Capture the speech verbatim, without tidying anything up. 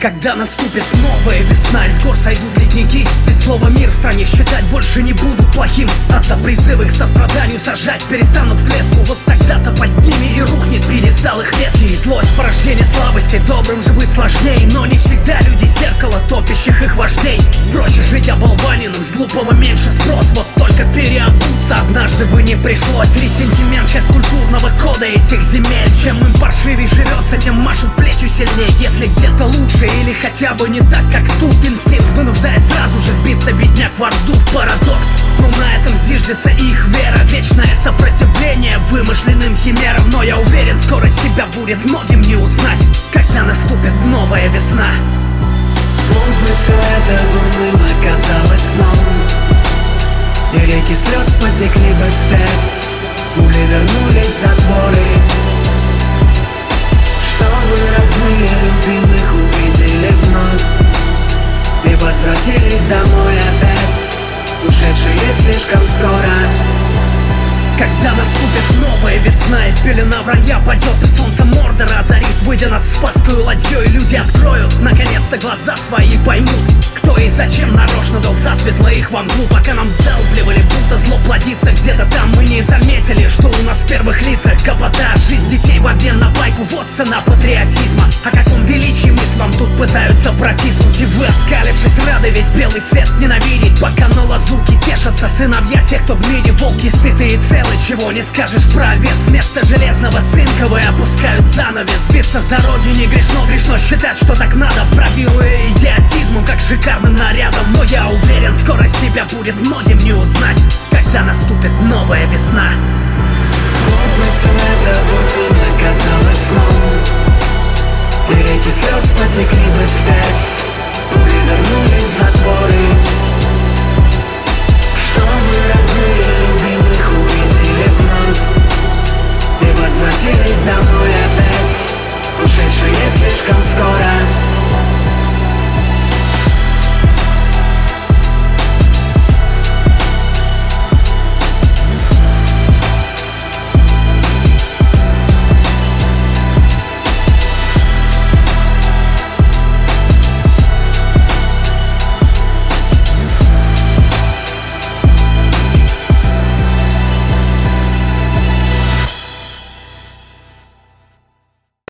Когда наступит новая весна, из гор сойдут ледники, без слова мир в стране считать больше не будут плохим, а за призывы к состраданию сажать перестанут в клетку. Вот тогда-то под ними и рухнет пьедестал их ветки. И злость порождение слабости, добрым же быть сложней, но не всегда люди зеркало топящих их вождей. Проще жить оболваненным, с глупого меньше спрос. Вот только переобуться однажды бы не пришлось. Ресентимент — часть культурного кода этих земель. Чем им паршивей живется, тем машут плечью сильнее. Если где-то лучше или хотя бы не так, как тут, инстинкт вынуждает сразу же сбиться бедняк в орду. Парадокс, но на этом зиждется их вера. Вечное сопротивление вымышленным химерам. Но я уверен, скоро себя будет многим не узнать, когда наступит новая весна. Вдруг бы все это дурным оказалось сном, и реки слез потекли бы вспять, пули вернулись в затворы, чтобы родные любимых увидели вновь и возвратились домой опять, ушедшие слишком скоро. Когда наступит новая весна, и пелена вранья падет, и солнце Мордора озарит, выйдя над Спасскую ладьей, люди откроют наконец-то глаза свои и поймут, кто и зачем нарочно дал засветло их во мглу. Пока нам вдалбливали, будто зло плодится где-то там, мы не заметили, что у нас в первых лицах капотаж. Жизнь детей в обмен на байку — вот цена патриотизма. О каком величии мы с вам тут пытаются протиснуть, и вы, оскалившись, рады весь белый свет ненавидеть, пока на лазурке тешатся сыновья тех, кто в мире волки сытые и целые. Чего не скажешь про овец, вместо железного цинковые опускают занавес. Сбиться с дороги не грешно, грешно считать, что так надо, бравируя идиотизмом, как шикарным нарядом. Но я уверен, скоро себя будет многим не узнать, когда наступит новая весна. Вот бы все это дурным оказалось сном, и реки слез потекли бы вспять, пули вернулись